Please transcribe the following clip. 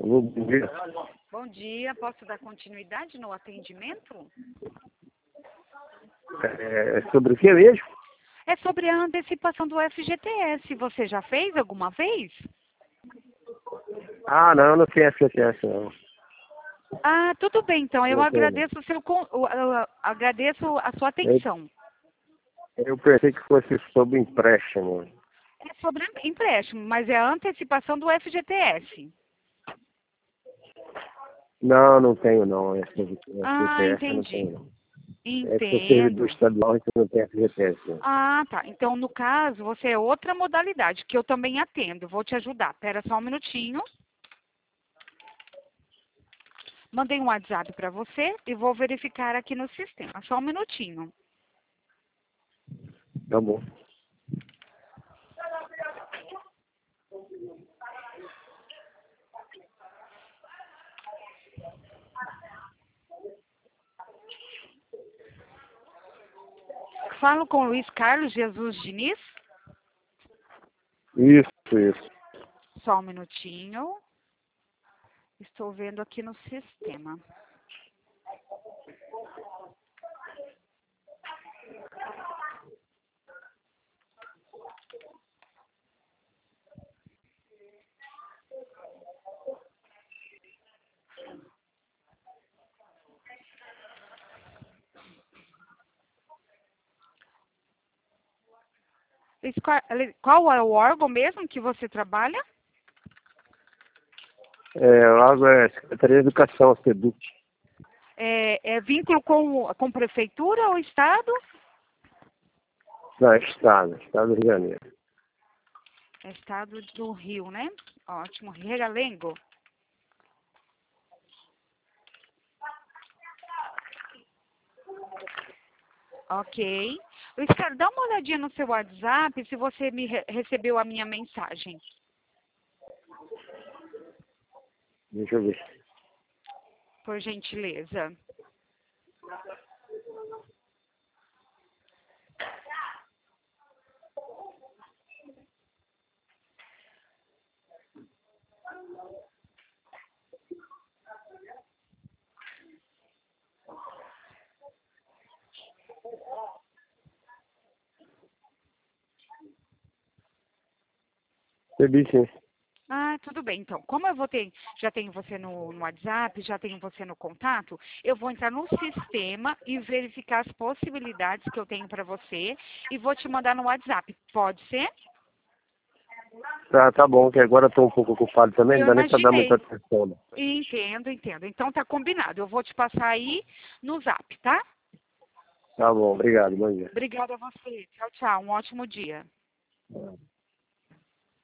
Bom dia. Bom dia, posso dar continuidade no atendimento? É sobre o que mesmo? É sobre a antecipação do FGTS. Você já fez alguma vez? Ah, não tenho FGTS, não. Ah, tudo bem, então. Eu Não tenho, não. agradeço agradeço a sua Eu, atenção. eu pensei que fosse sobre empréstimo. É sobre empréstimo, mas é a antecipação do FGTS. Não tenho, não. Ah, FGTS eu não entendi. tenho, não. É que sou servidor Entendo. estadual, então não tenho FGTS, não. Ah, tá. Então, no caso, você é outra modalidade, que eu também atendo. Vou te ajudar. Espera só um minutinho. Mandei um WhatsApp para você e vou verificar aqui no sistema. Só um minutinho. Tá bom. Falo com o Luiz Carlos Jesus Diniz. Isso. Só um minutinho. Estou vendo aqui no sistema. Qual é o órgão mesmo que você trabalha? Logo é Secretaria de Educação, SEDUC. É vínculo com prefeitura ou estado? Não, Estado do Rio de Janeiro. É estado do Rio, né? Ótimo. Regalengo. Ok. Luiz Carlos, dá uma olhadinha no seu WhatsApp se você recebeu a minha mensagem. Deixa eu ver. Por gentileza. Recebi, sim. Ah, tudo bem. Então, como já tenho você no WhatsApp, já tenho você no contato, eu vou entrar no sistema e verificar as possibilidades que eu tenho para você e vou te mandar no WhatsApp. Pode ser? Tá bom, que agora eu tô um pouco ocupado também, não Eu dá nem pra dar muita imaginei. atenção, né? Entendo. Então tá combinado. Eu vou te passar aí no Zap, tá? Tá bom, obrigado, bom dia. Obrigada a você. Tchau, tchau. Um ótimo dia.